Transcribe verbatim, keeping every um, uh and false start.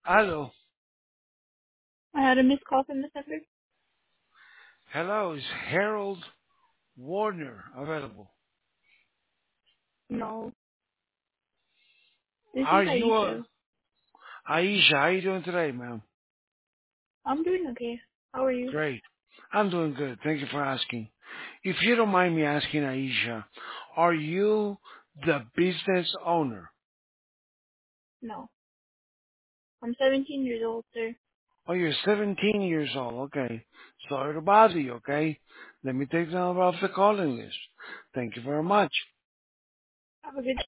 Hello. I had a missed call from this number. Hello, is Harold Warner available? No, this is Are you, uh, Aisha. Aisha, how you doing today, ma'am? I'm doing okay. How are you? Great. I'm doing good. Thank you for asking. If you don't mind me asking, Aisha, are you the business owner? No, I'm seventeen years old, sir. Oh, you're seventeen years old. Okay. Sorry to bother you, okay? Let me take the number off the calling list. Thank you very much. Have a good